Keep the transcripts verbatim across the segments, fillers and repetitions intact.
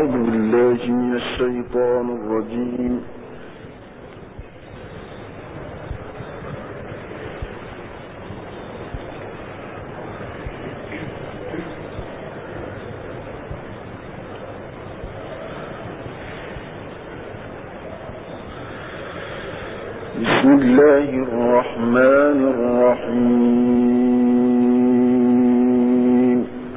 أعوذ بالله من الشيطان الرجيم. بسم الله الرحمن الرحيم.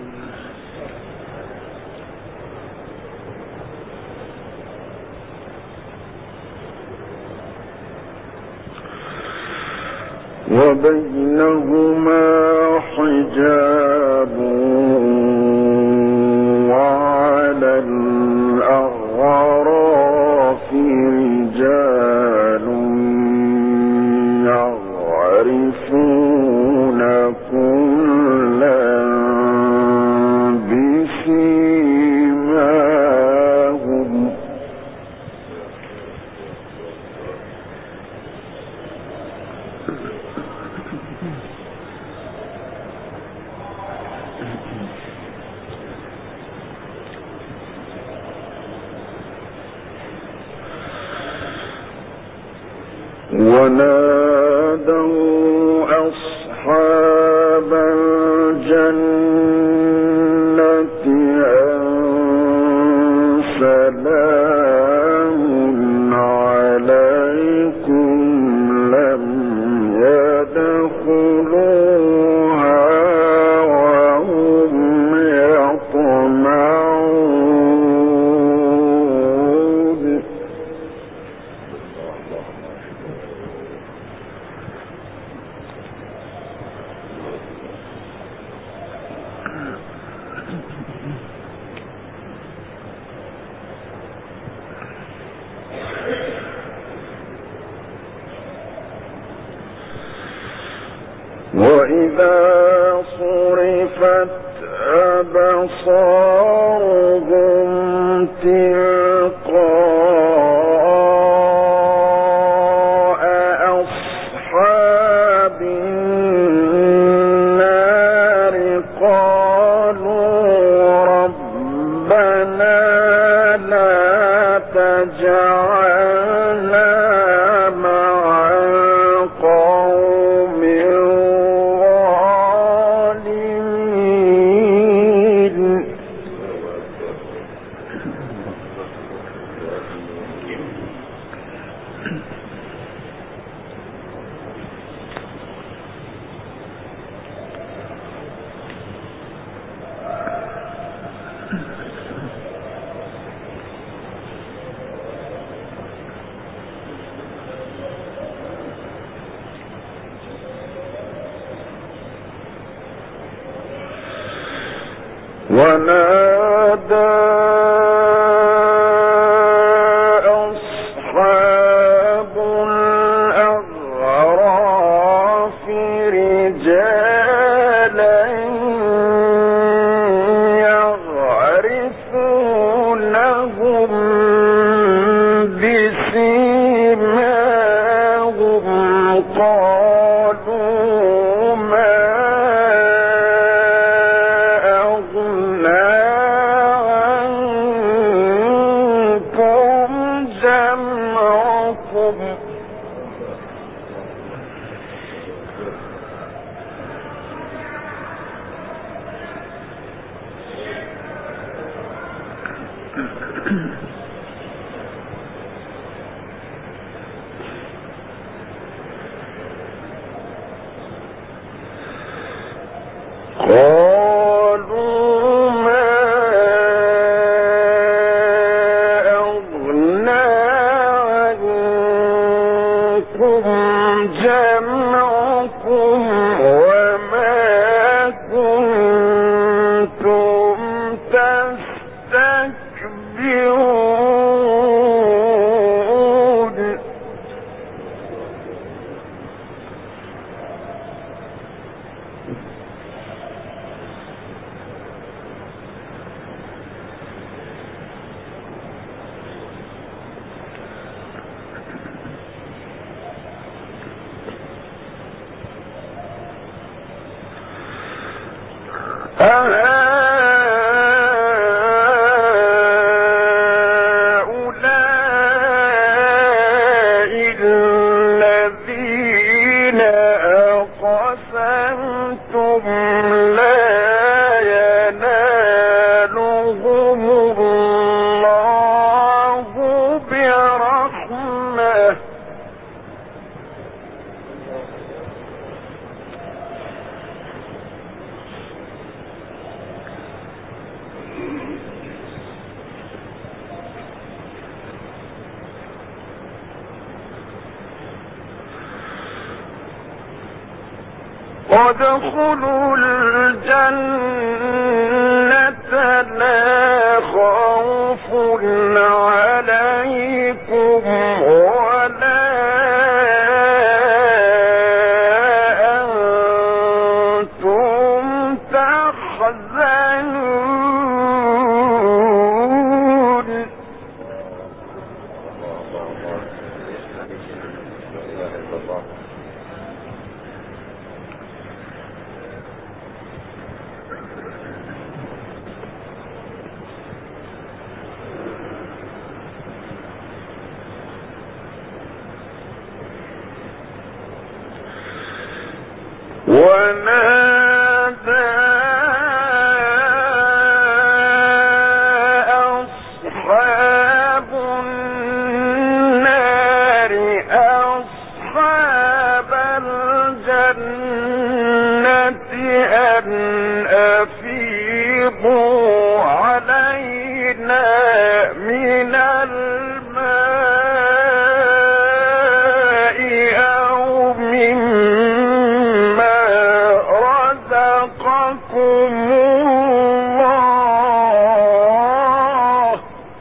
وبينهما حجاب وعلى الأعراف رجال يعرفون كلا بسيماهم ونادوا أصحاب الجنة أن سلام عليكم لم يدخلوها وهم يطمعون. وإذا صرفت أبصارهم تلقاء أصحاب النار قالوا ربنا لا تجعلنا مع القوم الظالمين. ونادى أصحاب الأعراف رجالا يعرفونهم بسيماهم قالوا ما قالوا ما أغنى عنكم جمعكم وما كنتم تستكبرون. أهؤلاء ادخلوا الجنة لا خوف عليكم ولا أنتم تحزنون. ونادى أصحاب النار أصحاب الجنة أن أفيضوا علينا من الماء أو مما رزقكم الله.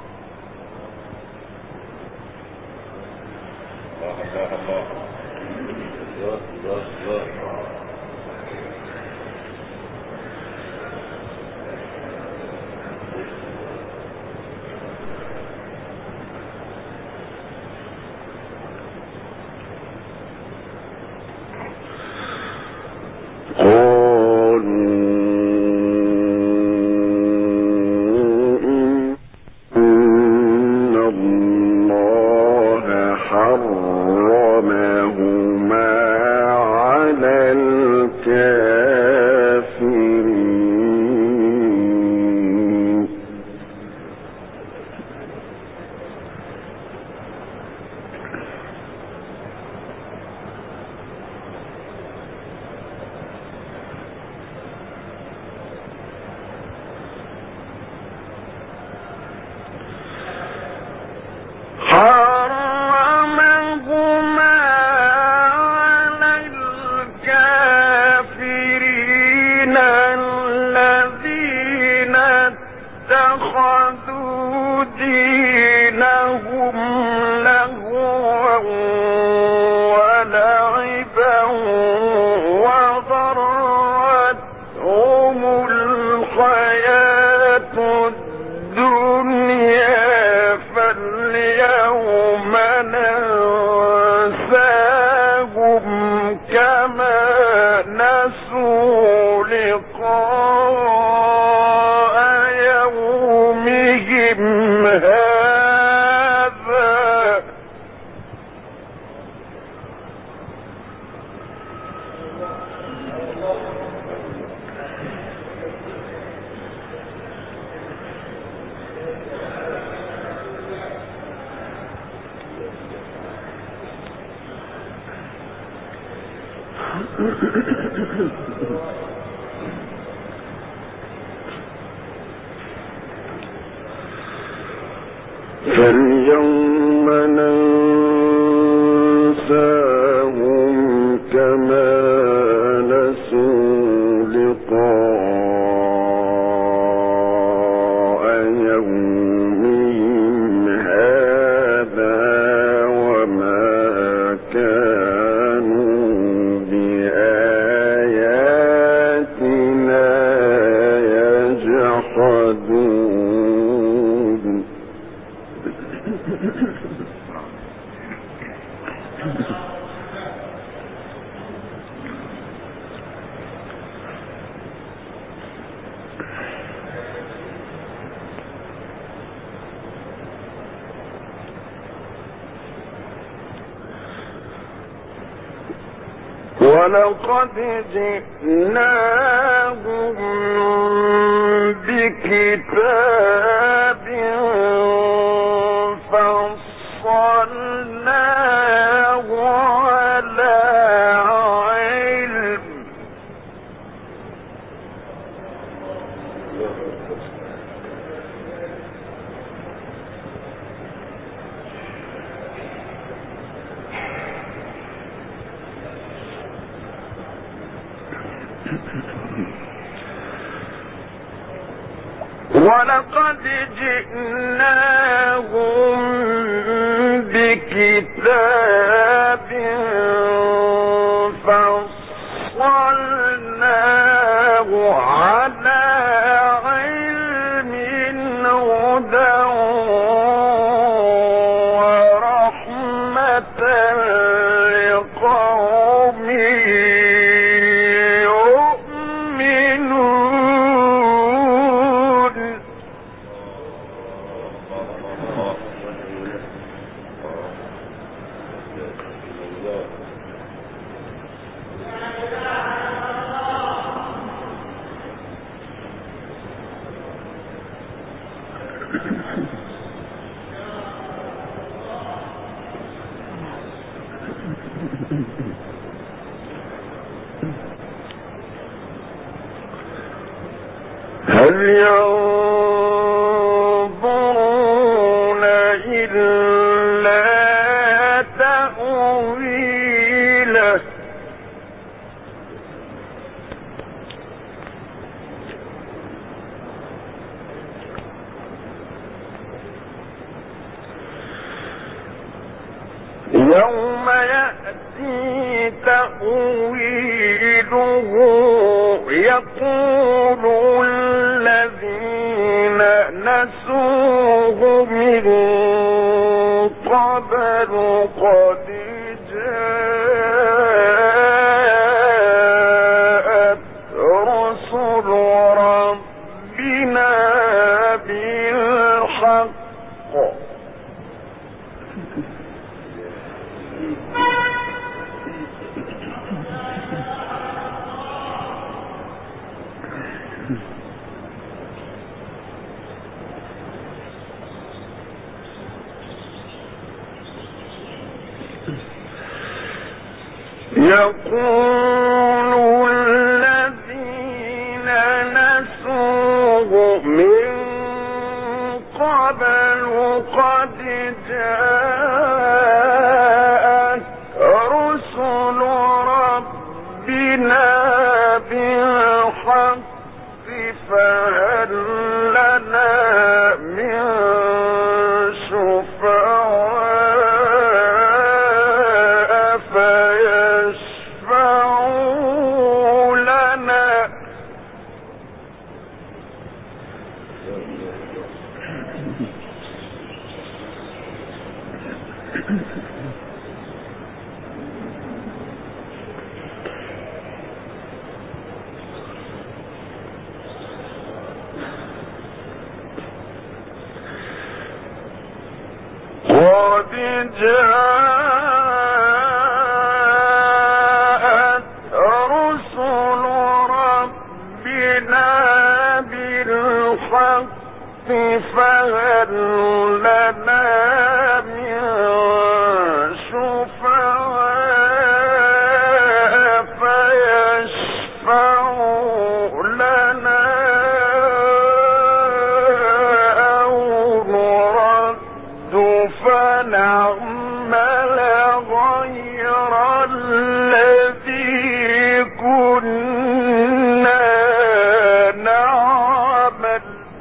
اتخذوا دينهم لهوا ولعبا وغرتهم الحياة الدنيا فاليوم ننساهم كما نسوا لقاء يومهم هذا. فاليوم ننساهم كما نسوا لقاء يومهم هذا وما كانوا بآياتنا يجحدون. ولقد جئناهم بكتاب فصلناه على علم قد جئناهم بكتاب فصلناه على علم هدى ورحمة لقوم يؤمنون. هل ينظرون إلا تأويله يوم يأتي تأويله يقول الذين نسوه من قبل قد جاءت رسل ربنا بالحق يقول الذين نسوه من قبل قد جاءت رسل ربنا بالحق فهل لنا من شفعاء فيشفعوا لنا قد جاءت رسل ربنا بالحق فهل لنا من شفعاء فيشفعوا لنا أو نرد فنعمل غير الذي كنا نعمل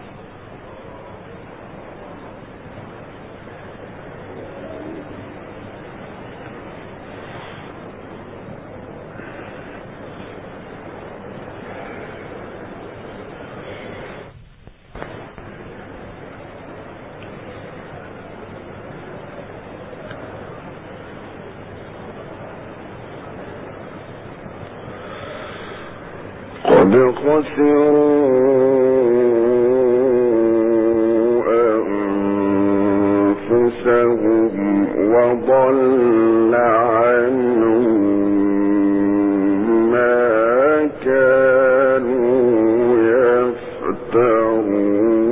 قد خسروا أنفسهم وضل عنهم ما كانوا يفترون.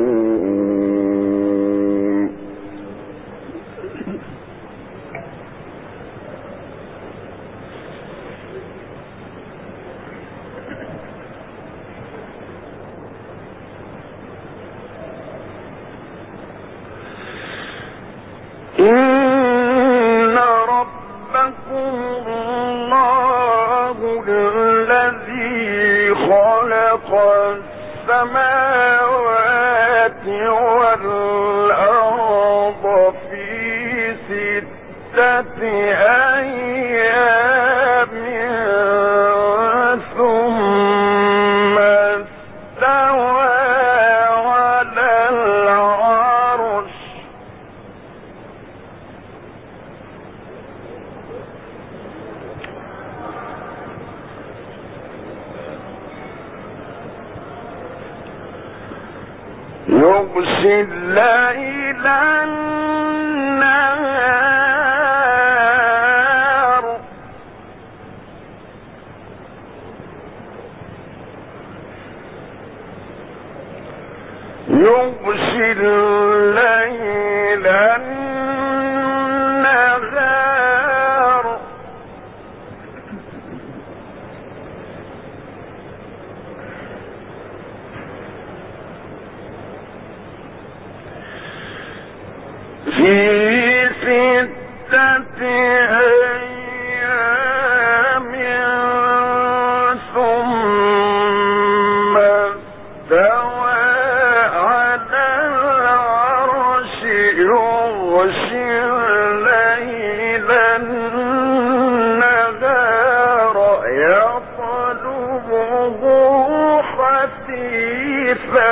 إن ربكم الله الذي خلق السماوات الأرض في ستة أيام ثم استوى على العرش يغشي الليل النهار يغشي الليل النهار في ستة أيام ثم استوى على العرش يغشي الليل النهار يطلبه حثيثا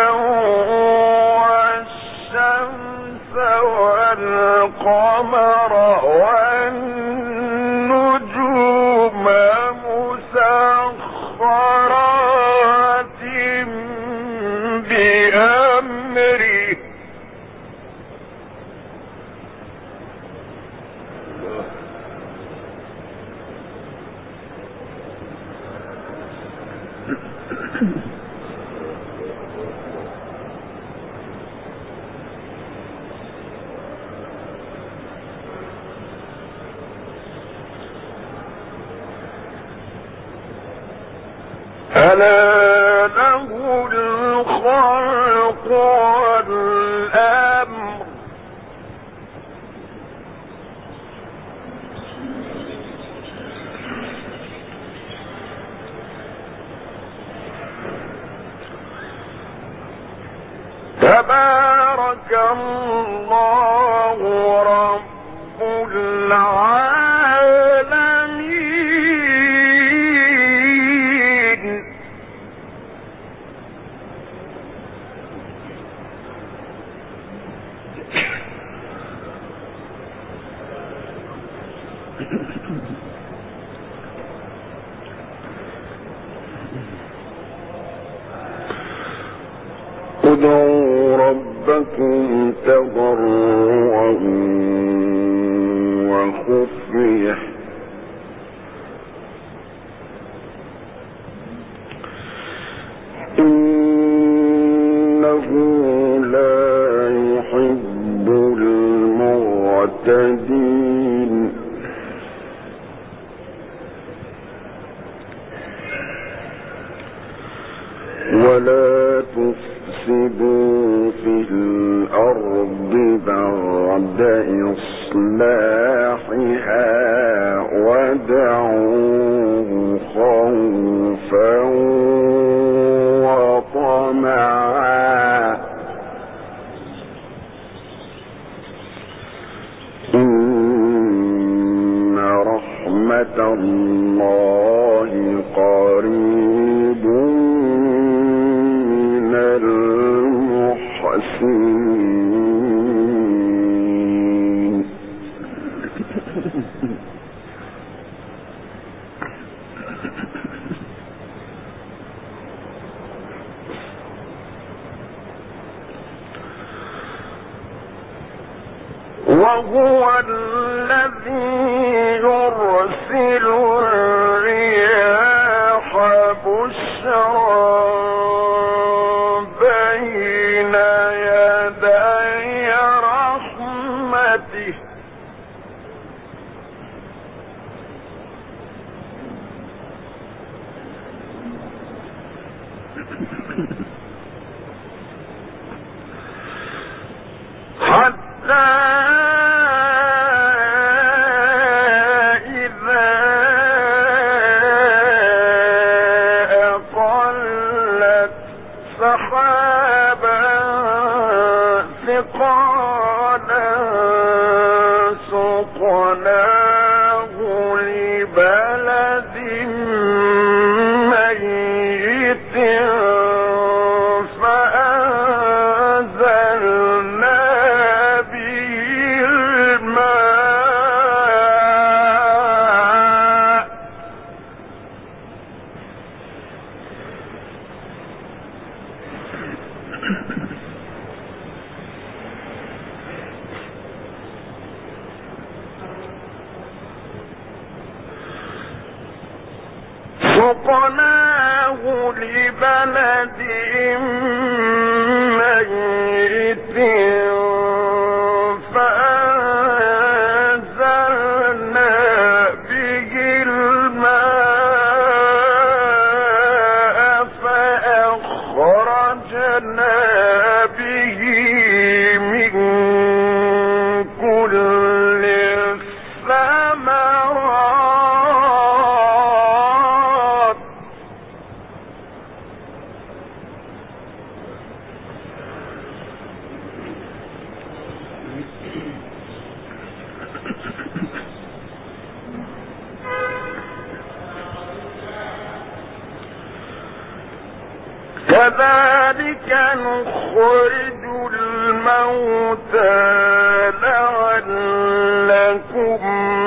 والشمس والقمر والنجوم مسخرات بأمره ألا له الخلق والأمر تبارك الله رب العالمين. ادعوا ربكم تضرعا وخفية إنه لا يحب المعتدين. ولا تفسدوا في الأرض بعد إصلاحها وادعوه خوفا وطمعا إن رحمة الله قريب من المحسنين. وهو الذي يرسل الرياح بشرا بين يدي رحمته حتى إذا أقلت سحابا ثقالا قال سقناه لبلد ميت فأنزلنا به الماء سقناه لبلد ميت فأنزلنا به الماء فأخرجنا به من كل الثمرات كذلك نخرج الموتى لعلكم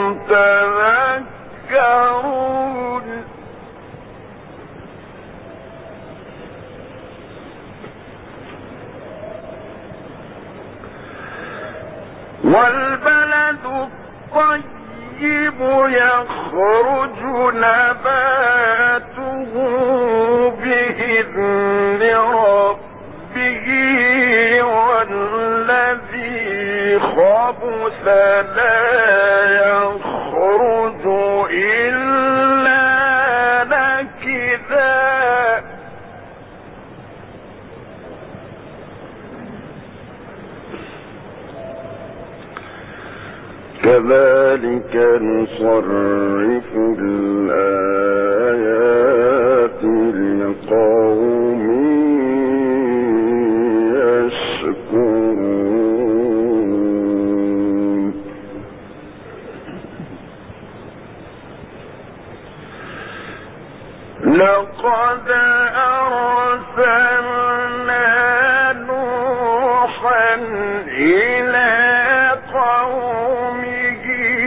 تذكرون والبلد الطيب يخرج نباته بإذن ربه والذي خبث لا يخرج إلا نكدا كذلك نصرف الآيات لقوم يشكرون لقد أرسلنا نوحا إلى قومه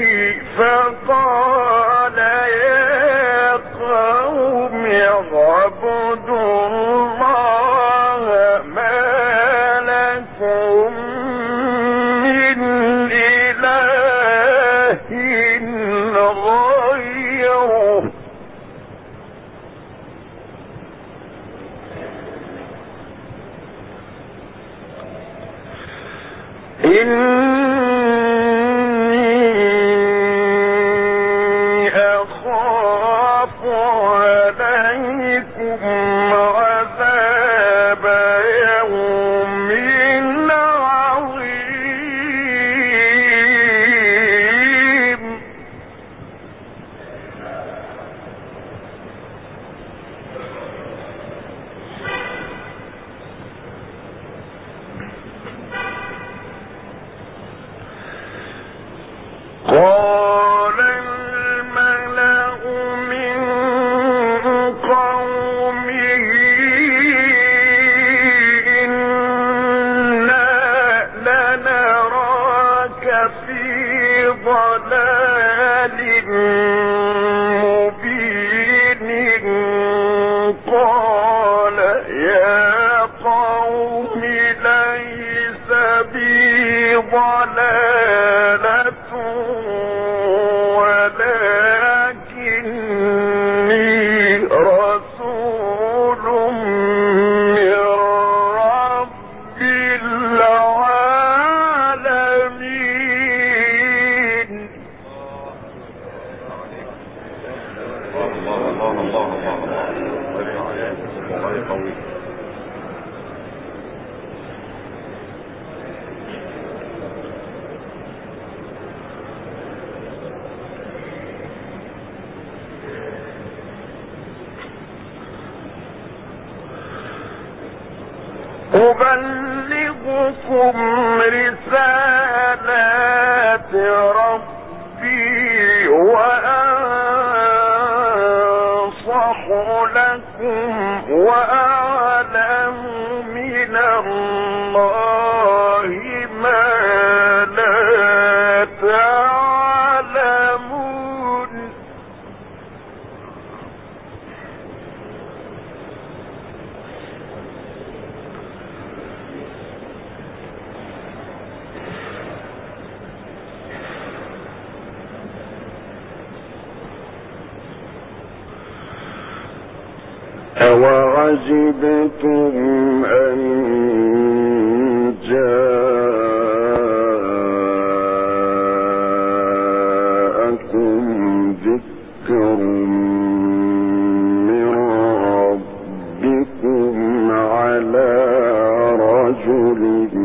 فقال يا قوم اعبدوا الله ما لكم من إله غيره إني أخاف عليكم عذاب يوم عظيم قال الملأ من قومه إنا لنراك في ضلال مبين قال يا قوم ليس بي ضلالة ولكني رسول من رب العالمين الله الله الله الله أبلغكم أبلغكم رسالات ربي وأنصح لكم وأعلم من الله ما لا تعلمون. أَوَعَجِبْتُمْ أَنْ جَاءَكُمْ ذِكْرٌ مِّن رَّبِّكُمْ عَلَى رَجُلٍ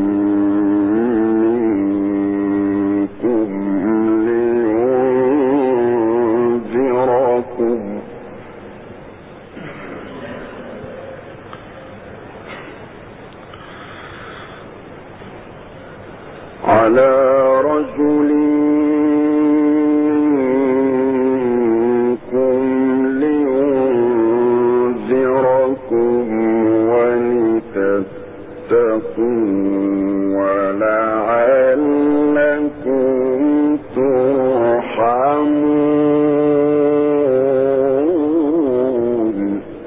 مِّنكُمْ لِيُنذِرَكُمْ على رجل منكم لينذركم ولتتقوا ولعلكم ترحمون.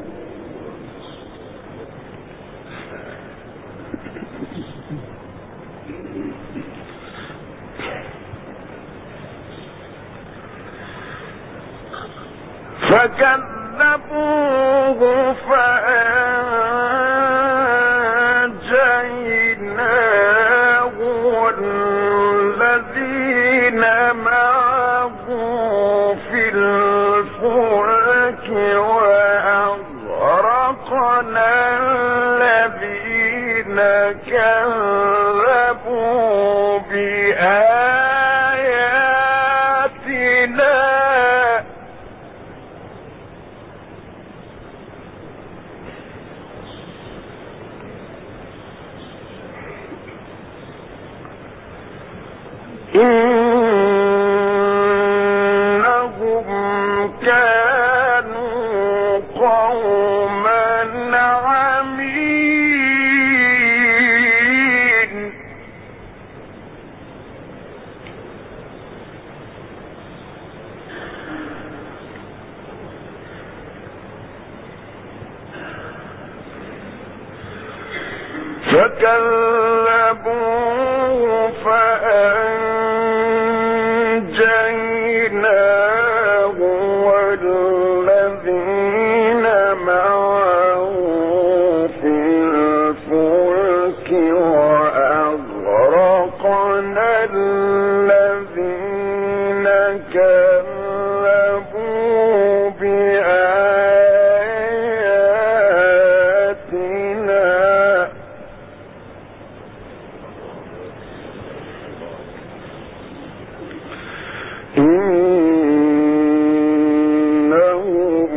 فكذبوه فأنجيناه والذين معه في الفلك وأغرقنا الذين كذبوا بآياتنا إنهم كانوا قوما عمين. فكذبوه فأنجيناه والذين معه في الفلك وأغرقنا الذين كذبوا بآياتنا إنهم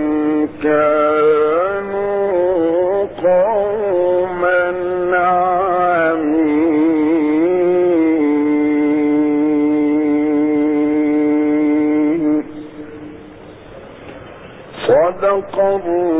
كانوا قوما عمين. صدق الله